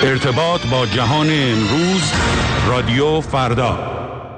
ارتباط با جهان امروز، رادیو فردا.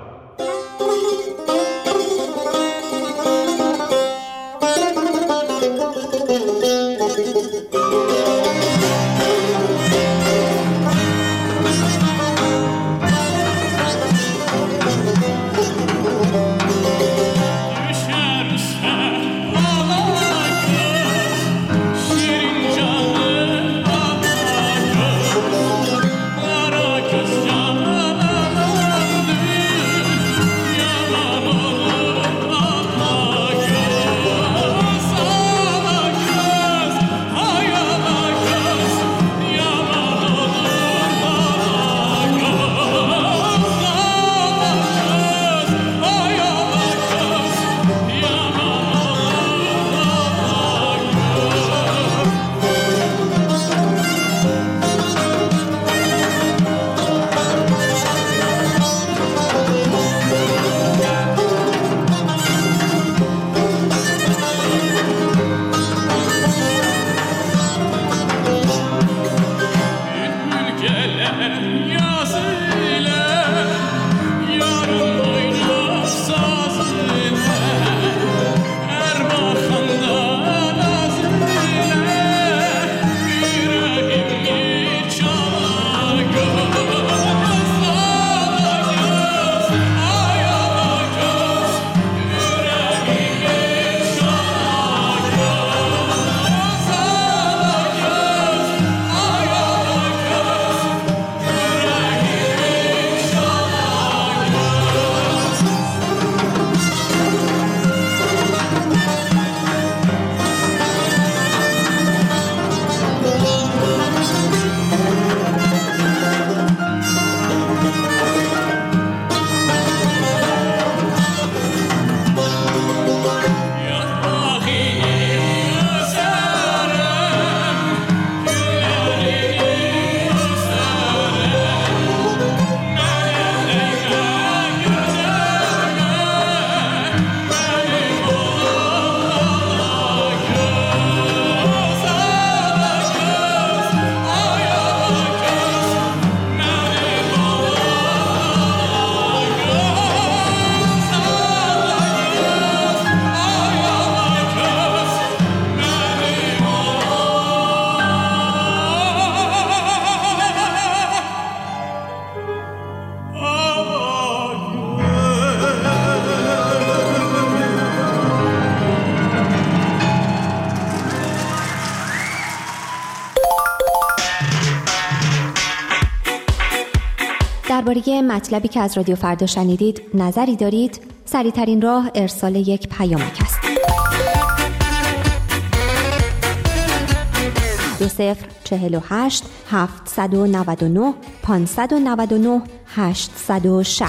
درباره مطلبی که از رادیو فردا شنیدید نظری دارید؟ سریع‌ترین راه ارسال یک پیامک است. 2048 799 599 860.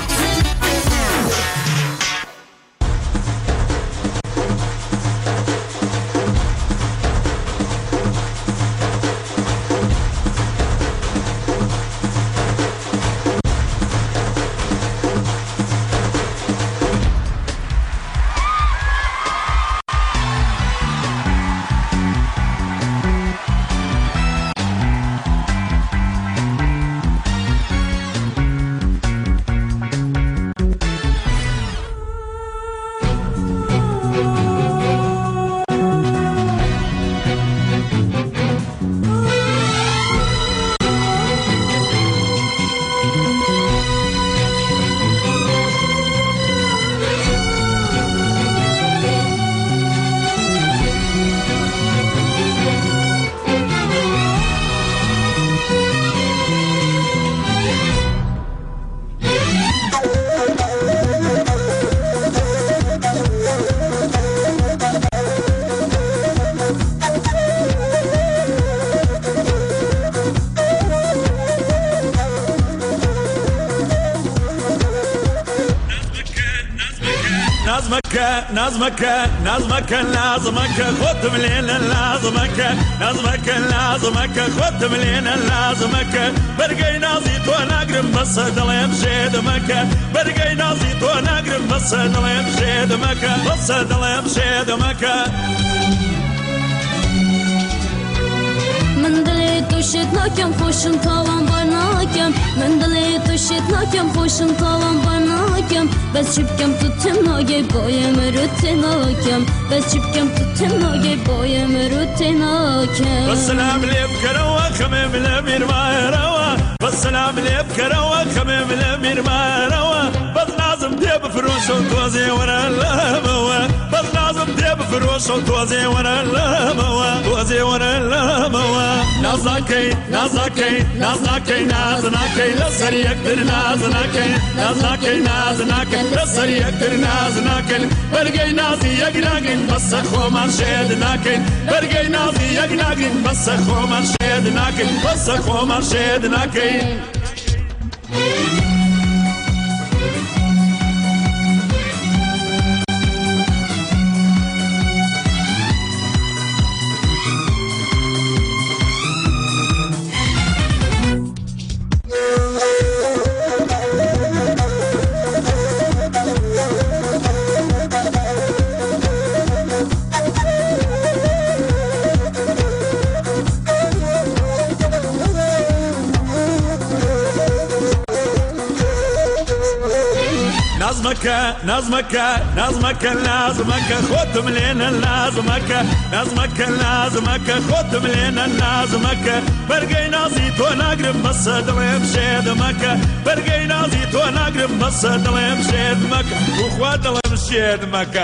نظمك لازمك خد ملينا لازمك نظمك لازمك خد ملينا لازمك برقي نازيت ونقرب بس دلي بشيدمك برقي نازيت ونقرب بس دلي بشيدمك بس دلي بشيدمك من دلي توشت ناکم خوشم تاوان برناکم من دلی توشت ناکم خوشم تاوان برناکم بس چیپکم تو تناگی بایم رو تناکم بس چیپکم تو تناگی بایم رو تناکم بس سلام لب کروا خمم لمیر ما روا بس سلام لب کروا خمم لمیر ما روا بس لازم دب فروش وتوزي ورا الموا بس لازم دب فروش وتوزي ورا الموا توزي ورا الموا نازناكي نازناكي نازناكي نازناكي لسر يقدر نازناكي نازناكي نازناكي لسر يقدر نازناكي برقي نازي يقناقين بس خو من شيدناكي برقي نازي يقناقين بس خو من شيدناكي بس خو من شيدناكي نظمك نظمك لازمك خد ملينا لازمك نظمك لازمك خد ملينا لازمك برقي نازي تو نقرب بس دلي بشيدمك برقي نازي تو نقرب بس دلي بشيدمك وخوات دلي بشيدمك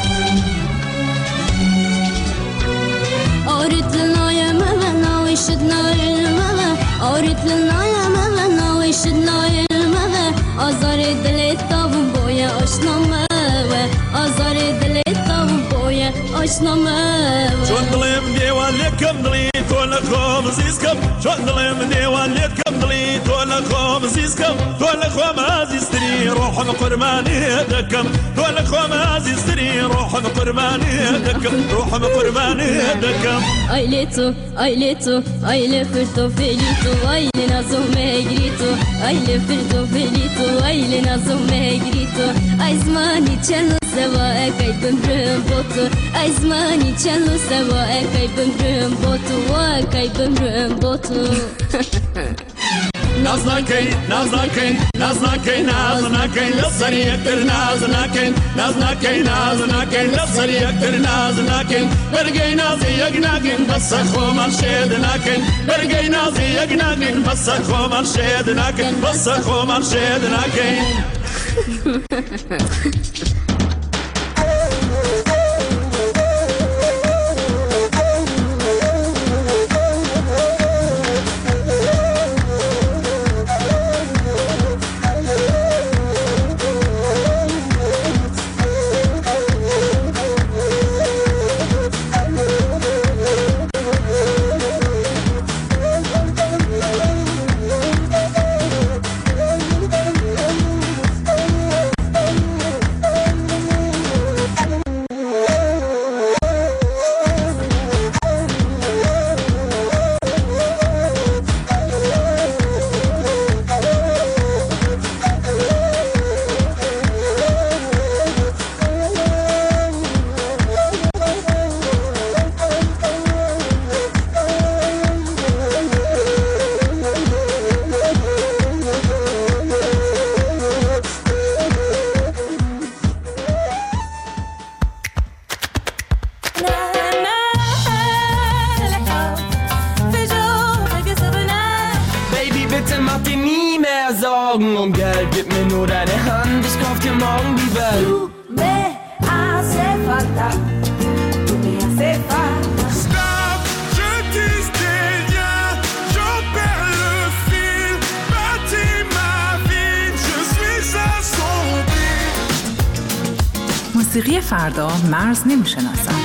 أوريت لنا يا ماما ويشدنا الماما أوريت لنا يا ماما ويشدنا الماما أزار دلي تابون بويا أشنا ماما أزار دلي تابون بويا أشنا ماما شون دلي من ديوان لكم دلي تولا خوم زيزكم شون دلي من ديوان لكم دلي تولا خوم زيزكم تولا خوم عزيزتني روح مقرماني دكم تولا خوم عزيزتني روح مقرماني دكم روح مقرماني دكم Aileto, aileto, aile furto felito, aile nazo me grito, aile furto felito, aile nazo me grito, aizmani cello seva e kai bumbrun botu, aizmani cello seva e kai bumbrun botu, wa kai bumbrun botu. نازناكي نازناكي نازناكي نازناكي لسر يكتر نازناكي نازناكي نازناكي لسر يكتر نازناكي برقي نازي يقناقين بس خو من شيدناكي برقي نازي يقناقين بس خو من شيدناكي بس خو من شيدناكي Um Geld, gib mir nur deine Hand, ich kauf dir morgen die Welt. Tu me hace falta, tu me hace falta. Stop, je tisse des liens, j'en perds le fil. Bâtis ma vie, je suis assombri. موسیقی فردا مرز نمیشناسد.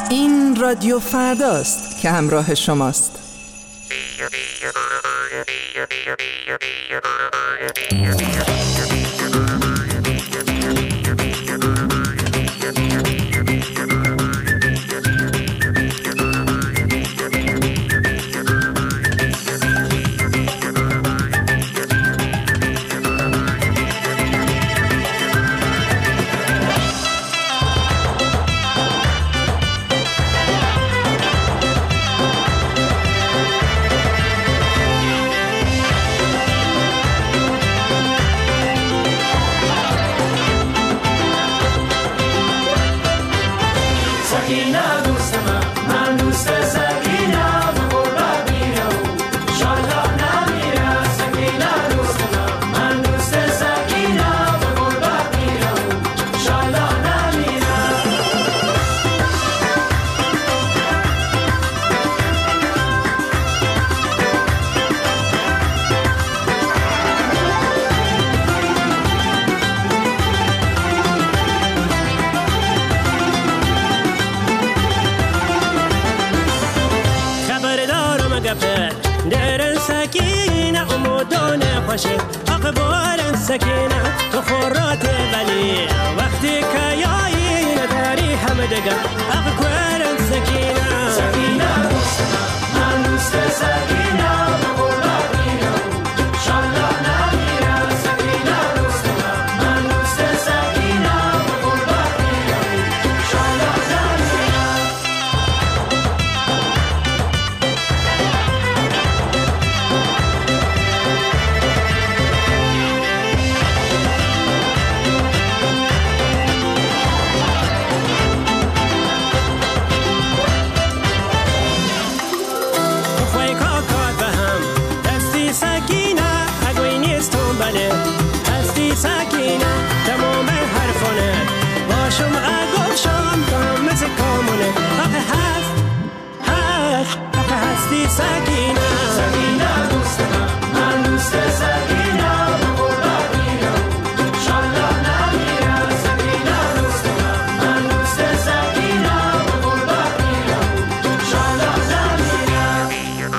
این رادیو فرداست که همراه شماست. اقبال سکینه تو خورات ولی وقتی که یایی نداری همه دگر اقبال سکینه سکینه دوستم من دوست سکینه بقول بیرون شالا نمیره سکینه دوستم من دوست سکینه بقول بیرون شالا نمیره سکینه تمام حرفونه باشم اگوشم دام مثل کامونه آقه هستی سکینه سکینه دوستم من دوست سکینه بقول بیرون شالا نمیره سکینه دوستم من دوست سکینه بقول بیرون شالا نمیره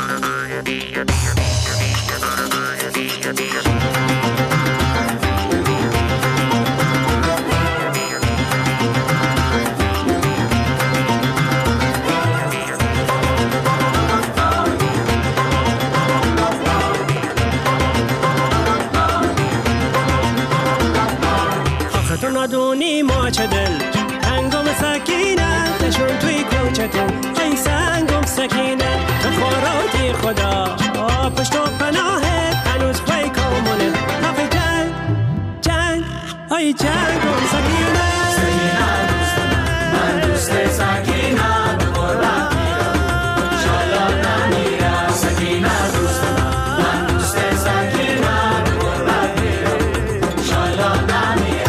ندونی ما چه دل هنگام سکینه نشون توی کوچتون ای سنگم سکینه تو خوراکی خدا پشت و پناهه هنوز پای کامونه آقای جنگ ای جنگم سکینه سکینه دوستم من دوست سکینه بقول بیرون شالا نمیره سکینه دوستم من دوست سکینه بقول بیرون شالا نمیره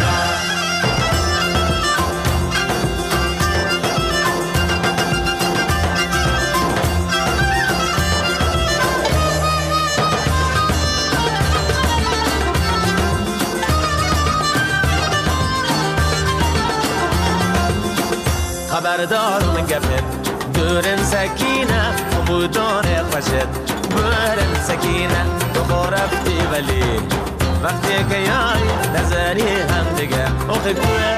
خبردارم گفت برن سکینه خمودانه خوشت برن سکینه تو رفتی ولی وقتی که یای نظری هم دیگه اوخی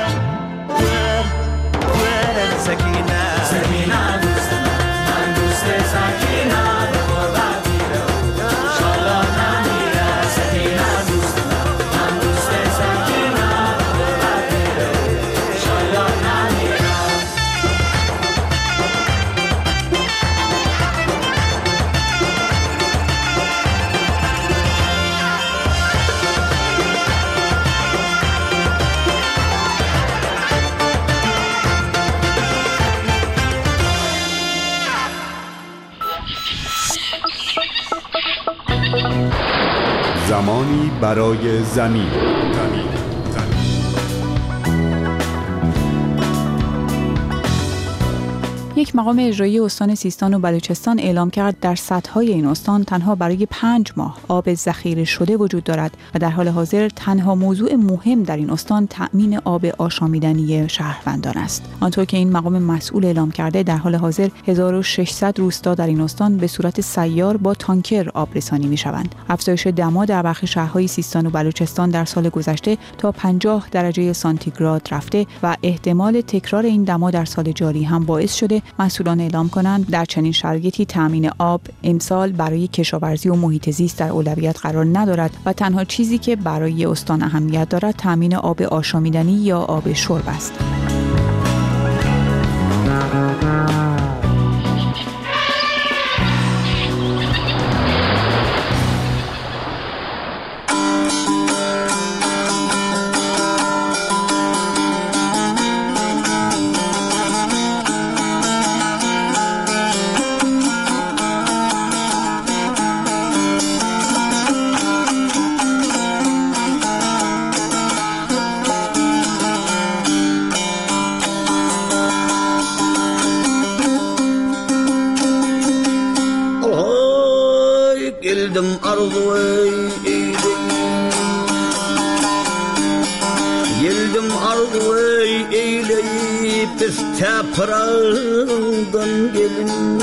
برن سکینه سکینه دوستم من دوست سکینه بقول بیرون شالا نمیره سکینه دوستم من دوست سکینه بقول بیرون شالا نمیره زمانی برای زمین. یک مقام اجرایی استان سیستان و بلوچستان اعلام کرد در سدهای این استان تنها برای 5 ماه آب ذخیره شده وجود دارد و در حال حاضر تنها موضوع مهم در این استان تأمین آب آشامیدنی شهروندان است. آنطور که این مقام مسئول اعلام کرده در حال حاضر 1600 روستا در این استان به صورت سیار با تانکر آب رسانی می‌شوند. افزایش دما در برخی شهرهای سیستان و بلوچستان در سال گذشته تا 50 درجه سانتیگراد رفته و احتمال تکرار این دما در سال جاری هم باعث شده مسئولان اعلام کنند در چنین شرایطی تأمین آب امسال برای کشاورزی و محیط زیست در اولویت قرار ندارد و تنها چیزی که برای استان اهمیت دارد تأمین آب آشامیدنی یا آب شرب است. Teprağdan gelin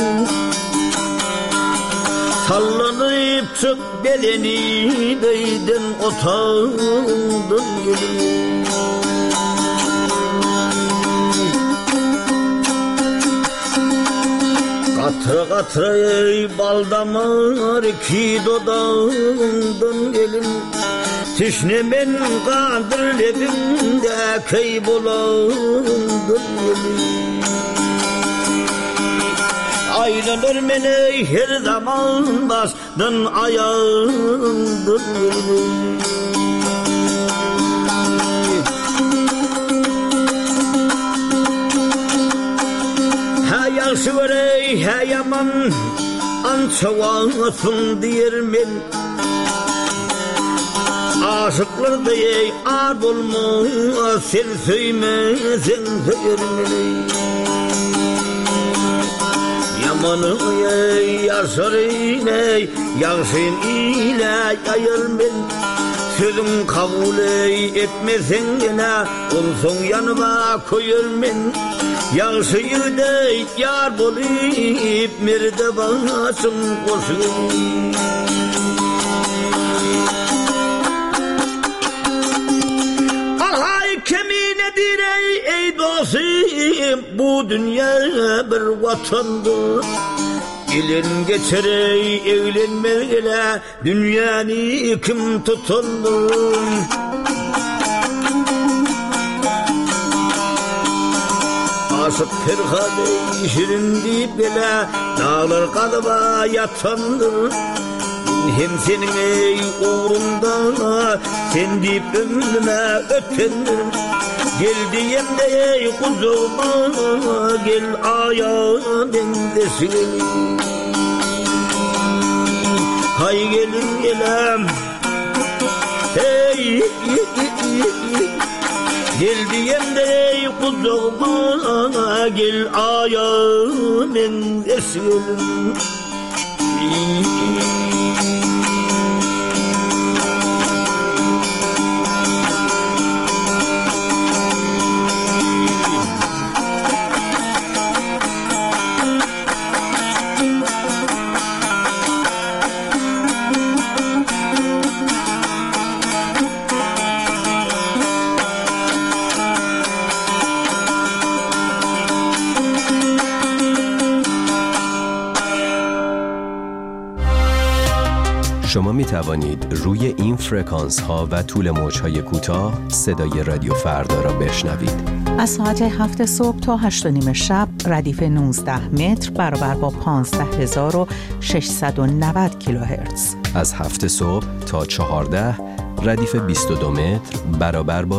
sallanıp çık beleni değdin otağından gelin Katra katra bal damar ki dodağından gelin Tişnemen kandır lebimde kaybolandır gelin Aylanır mene her zaman bastın ayağındır gelin Ha yaşı verey ha yaman ançavasın diyermen Aşıklar deyey ar olma sen söymesen söylermeli Yamanı ey yaşar ile yaşın ile yayırmen Sözüm kabul etmesen gene olsun yanıma koyurmen Yaşıyı dey yar bolayıp merde basın koşun Keminedir ey dostum bu dünya bir vatandır Gelin geçer evlenmeyle dünyanı kim tutandır Aşık Ferhade şirin deyip bile dağlar kalıba yatandır Hem senin ey uğrunda sen deyip ömrüme ötendir Gel diyem de ey kuzuma gel ayağa bendesin Hay gelin gelem hey Gel diyem de ey kuzuma gel ayağa bendesin شما می توانید روی این فرکانس ها و طول موج های کوتاه صدای رادیو فردا را بشنوید. از ساعت 7 صبح تا 8 و نیم شب ردیف 19 متر برابر با 15690 کیلوهرتز. از 7 صبح تا 14 ردیف 22 متر برابر با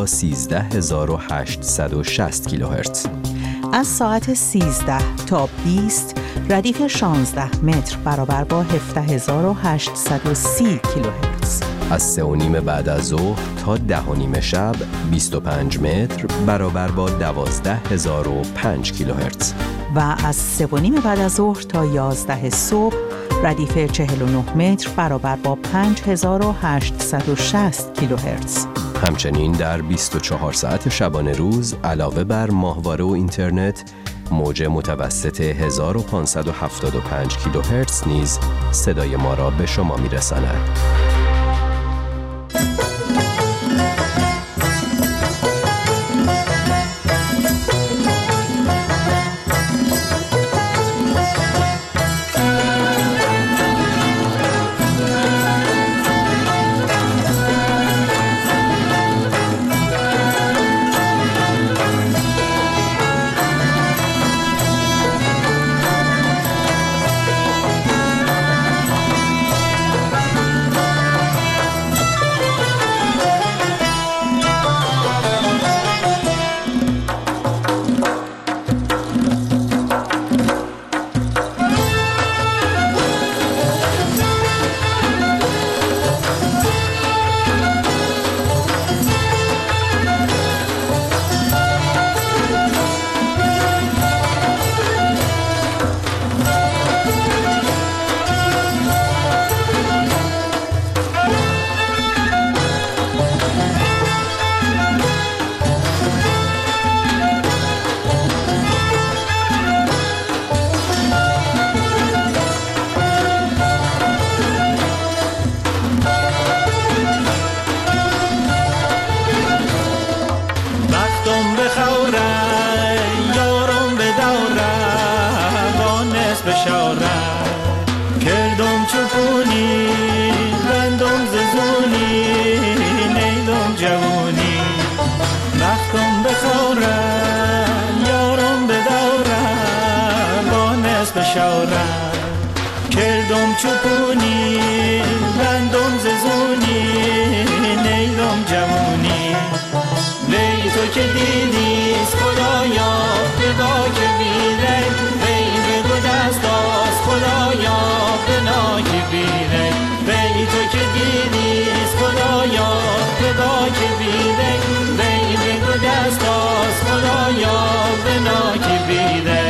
13860 کیلوهرتز. از ساعت 13 تا 20 ردیف 16 متر برابر با 17830 کیلوهرتز. از 3:30 بعد از ظهر تا 10:30 شب 25 متر برابر با 12005 کیلوهرتز و از 3:30 بعد از ظهر تا 11 صبح ردیف 49 متر برابر با 5860 کیلوهرتز. همچنین در 24 ساعت شبانه روز علاوه بر ماهواره و اینترنت موج متوسط 1575 کیلوهرتز نیز صدای ما را به شما می‌رساند. کردم چوپونی بندم ززونی نیدم جوونی وی تو که دیدیست خدایا بدا که بیره وی بگو دست داست خدایا بنا که بیره وی تو که دیدیست خدایا بدا که بیره وی بگو دست داست خدایا بنا که بیره.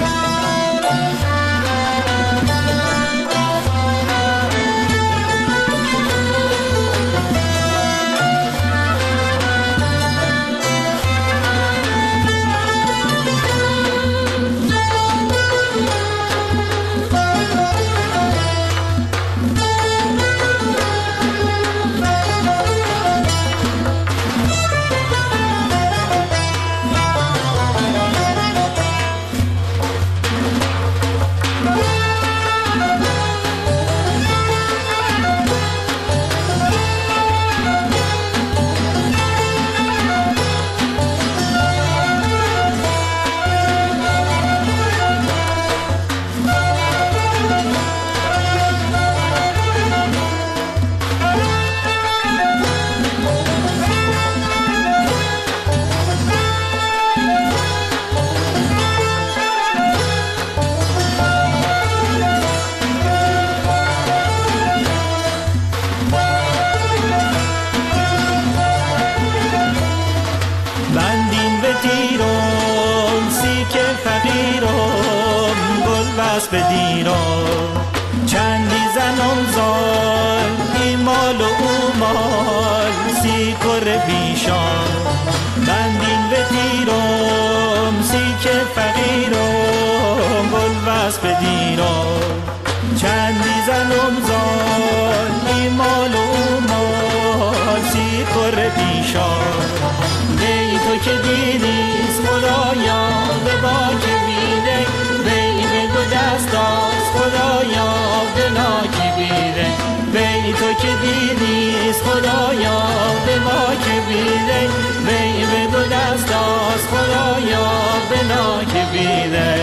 چندی زنم زال ایمال و اومال سی کر بیشان بندین به تیرم سی که فقیرم گل وز بدیرم چندی زنم زال ایمال و اومال سی کر بیشان دی تو که دیدیست خدایا به با که بیده دست داست خدایا بنا که بیره وی تو که دیدیست خدایا به ما که بیره وی بگو دست داست خدایا بنا که بیره.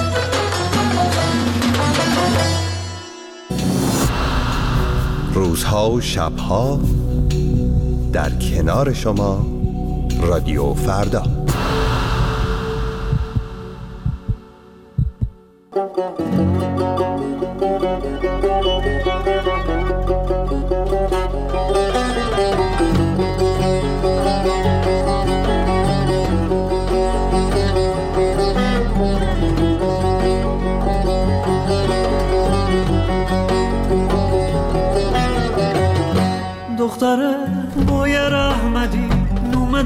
روزها و شبها در کنار شما رادیو فردا.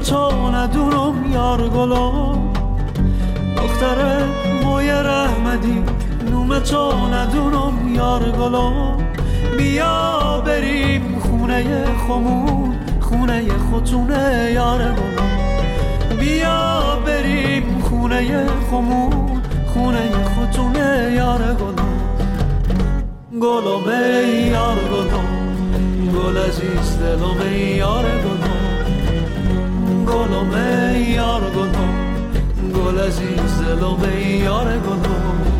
تو ندونم یار گلو دختر موی رحمدی نوم تو ندونم یار گلو بیا بریم خونه خمون خونه خودتونه یار گلو بیا بریم خونه خمون خونه خودتونه یار گلو گلومه یار گلو گل عزیز دلومه یار گلو گلومه یار گلو گل عزیز دلومه یار گلو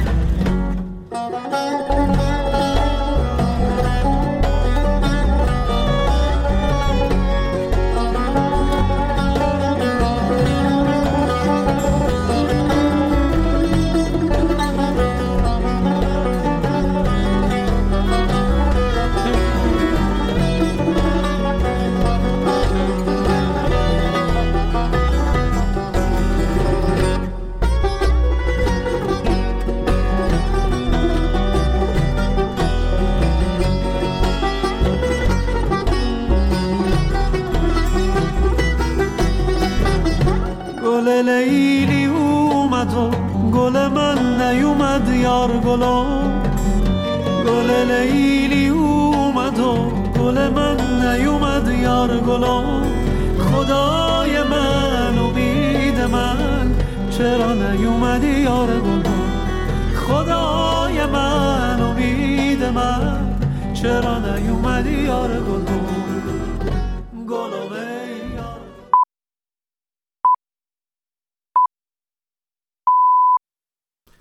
لیلی اومد و گل من نیومد یار گلو گل لیلی اومد و گل من نیومد یار گلو خدای من امید من چرا نیومدی یار گلو خدای من امید من چرا نیومدی یار گلو گلومه